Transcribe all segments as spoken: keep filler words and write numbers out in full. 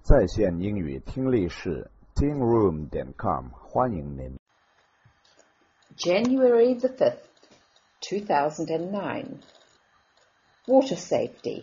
在线英语听力室 teen room 点 com 欢迎您。 January the fifth, two thousand nine. Water safety.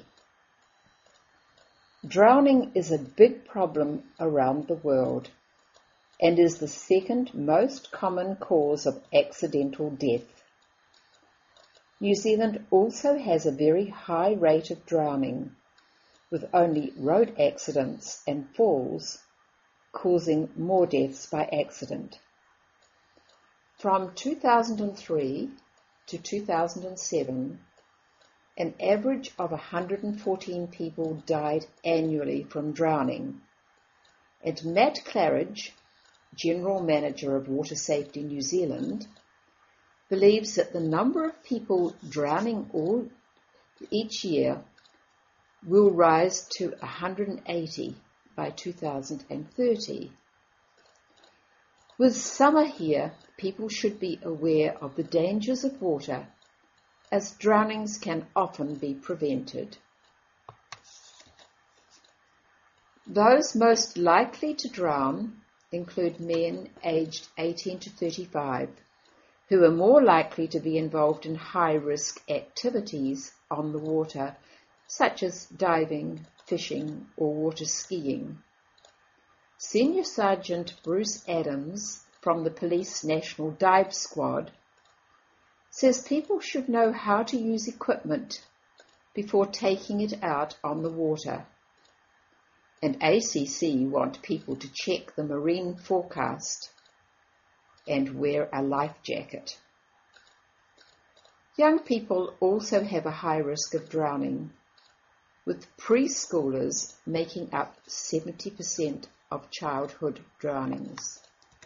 Drowning is a big problem around the world and is the second most common cause of accidental death. New Zealand also has a very high rate of drowning, with only road accidents and falls causing more deaths by accident. From two thousand three to two thousand seven, an average of one hundred fourteen people died annually from drowning, and Matt Claridge, General Manager of Water Safety New Zealand, believes that the number of people drowning all each year will rise to one hundred eighty by two thousand thirty. With summer here, people should be aware of the dangers of water, as drownings can often be prevented. Those most likely to drown include men aged eighteen to thirty-five, who are more likely to be involved in high-risk activities on the water, such as diving, fishing, or water skiing. Senior Sergeant Bruce Adams from the Police National Dive Squad says people should know how to use equipment before taking it out on the water. And A C C want people to check the marine forecast and wear a life jacket. Young people also have a high risk of drowning, with preschoolers making up seventy percent of childhood drownings.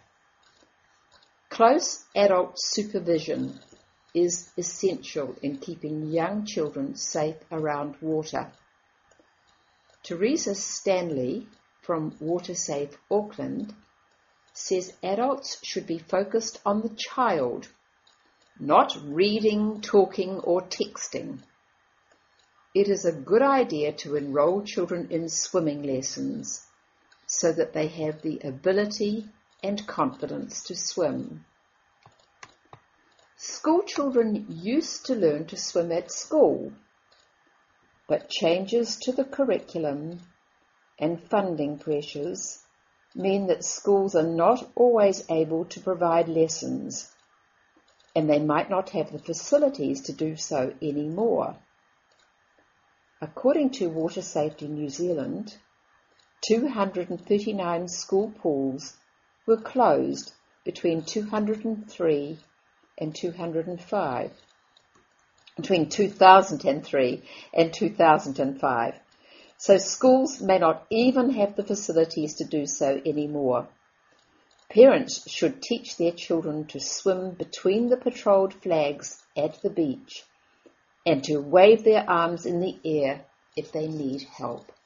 Close adult supervision is essential in keeping young children safe around water. Teresa Stanley from WaterSafe Auckland says adults should be focused on the child, not reading, talking, or texting. It is a good idea to enroll children in swimming lessons so that they have the ability and confidence to swim. School children used to learn to swim at school, but changes to the curriculum and funding pressures mean that schools are not always able to provide lessons, and they might not have the facilities to do so anymore. According to Water Safety New Zealand, two hundred thirty-nine school pools were closed between two thousand three and two thousand five. Between two thousand three and two thousand five. So schools may not even have the facilities to do so anymore. Parents should teach their children to swim between the patrolled flags at the beach and to wave their arms in the air if they need help.